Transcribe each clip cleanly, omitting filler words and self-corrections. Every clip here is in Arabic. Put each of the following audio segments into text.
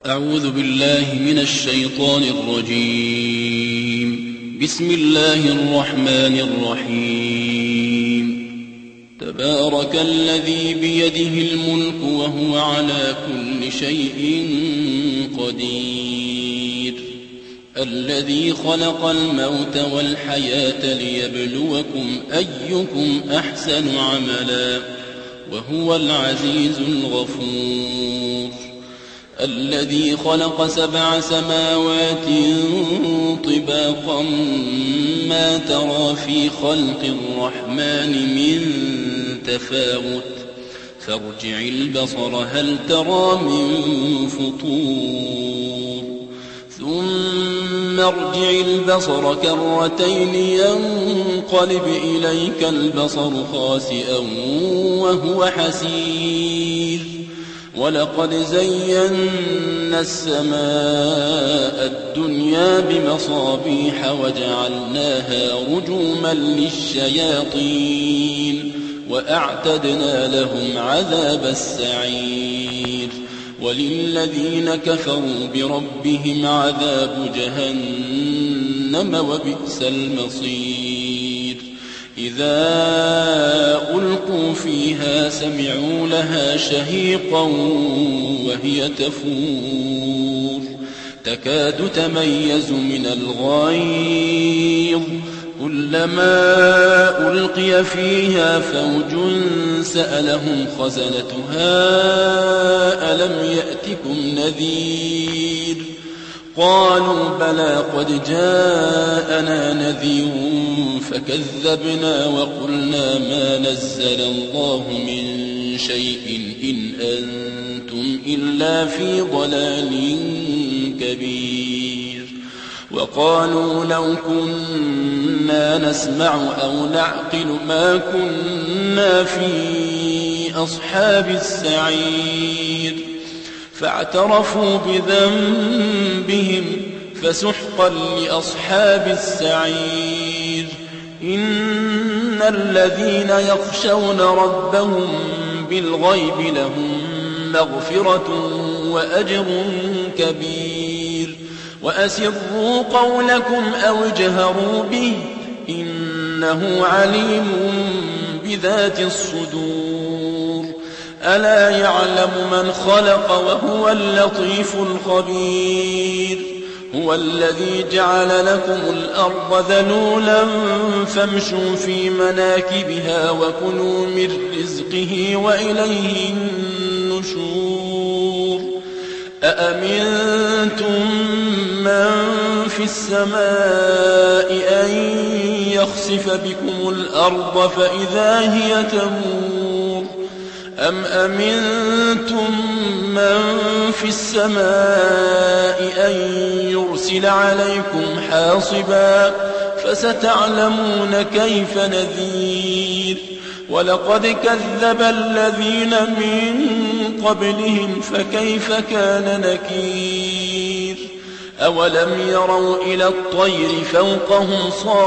أعوذ بالله من الشيطان الرجيم. بسم الله الرحمن الرحيم. تبارك الذي بيده الملك وهو على كل شيء قدير، الذي خلق الموت والحياة ليبلوكم أيكم أحسن عملا وهو العزيز الغفور، الذي خلق 7 سماوات طباقا ما ترى في خلق الرحمن من تفاوت فارجع البصر هل ترى من فطور ثم ارجع البصر كرتين ينقلب إليك البصر خاسئا وهو حسير، ولقد زينا السماء الدنيا بمصابيح وجعلناها رجوما للشياطين وأعتدنا لهم عذاب السعير، وللذين كفروا بربهم عذاب جهنم وبئس المصير. إذا ألقوا فيها سمعوا لها شهيقا وهي تفور تكاد تميز من الغيظ، كلما ألقي فيها فوج سألهم خزنتها ألم يأتكم نذير، قالوا بلى قد جاءنا نذير فكذبنا وقلنا ما نزل الله من شيء إن أنتم إلا في ضلال كبير، وقالوا لو كنا نسمع أو نعقل ما كنا في أصحاب السعير، فاعترفوا بذنبهم فسحقا لأصحاب السعير. إن الذين يخشون ربهم بالغيب لهم مغفرة وأجر كبير، وأسروا قولكم أو اجهروا به إنه عليم بذات الصدور، ألا يعلم من خلق وهو اللطيف الخبير، هو الذي جعل لكم الأرض ذلولا فامشوا في مناكبها وكلوا من رزقه وإليه النشور. أأمنتم من في السماء أن يخسف بكم الأرض فإذا هي تمور، أم أمنتم من في السماء أن يرسل عليكم حاصبا فستعلمون كيف نذير. ولقد كذب الذين من قبلهم فكيف كان نكير. أولم يروا إلى الطير فوقهم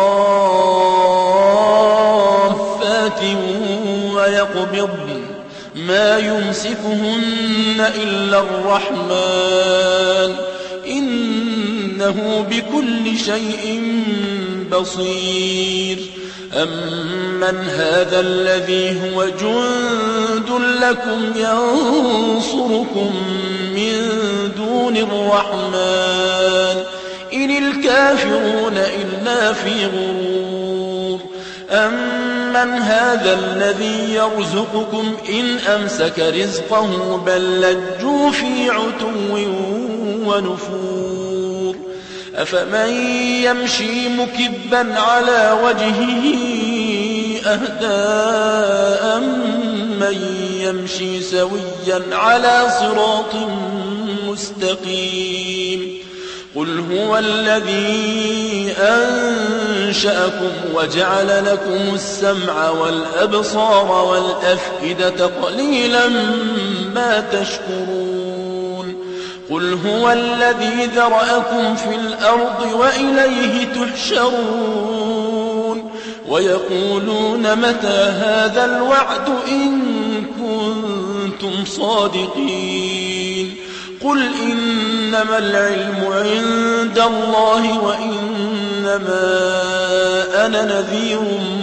صافات ويقبضن ما يمسكهن إلا الرحمن إنه بكل شيء بصير. أمن هذا الذي هو جند لكم ينصركم من دون الرحمن إن الكافرون إلا في غرور. أمن هذا الذي يرزقكم إن أمسك رزقه بل لجوا في عتو ونفور. أفمن يمشي مكبا على وجهه أهدى أمن يمشي سويا على صراط مستقيم. قل هو الذي أنشأكم وجعل لكم السمع والأبصار والأفئدة قليلا ما تشكرون. قل هو الذي ذرأكم في الأرض وإليه تحشرون. ويقولون متى هذا الوعد إن كنتم صادقين. قل إنما العلم عند الله وإنما أنا نذير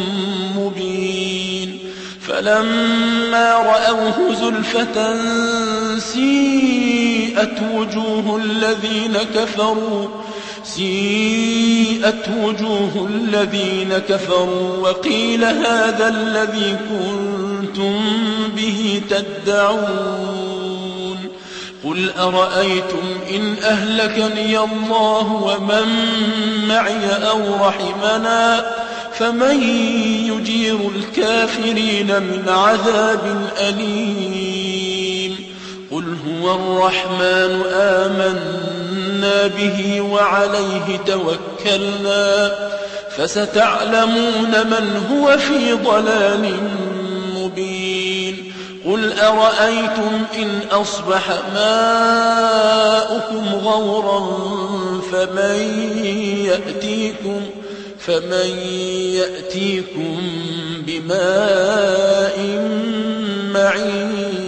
مبين فلما رأوه زلفة سيئت وجوه الذين كفروا وقيل هذا الذي كنتم به تدعون قل أرأيتم إن أهلكني الله ومن معي أو رحمنا فمن يجير الكافرين من عذاب أليم قل هو الرحمن آمنا به وعليه توكلنا فستعلمون من هو في ضلال مبين قل أرأيتم إن أصبح ماؤكم غورا فمن يأتيكم بماء معين